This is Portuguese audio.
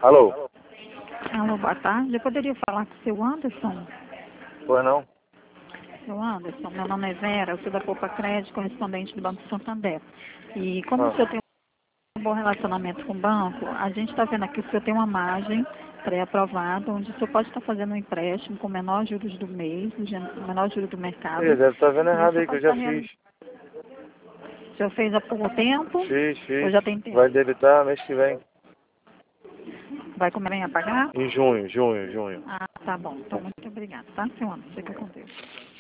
Alô? Alô, boa tarde. Eu poderia falar com o seu Anderson? Pois não? Seu Anderson, meu nome é Vera, eu sou da Poupa Crédito, correspondente do Banco Santander. E como o senhor tem um bom relacionamento com o banco, a gente está vendo aqui que o senhor tem uma margem pré-aprovada, onde o senhor pode estar fazendo um empréstimo com o menor juros do mês, o menor juros do mercado. Ih, deve estar vendo E o errado senhor aí, que eu pode já estar fiz. O senhor fez há pouco tempo? Fiz. Ou já tem tempo? Vai debitar mês que vem. Vai começar a pagar? Em junho. Ah, tá bom. Então, muito obrigada, tá, seu Anderson? Fica com Deus.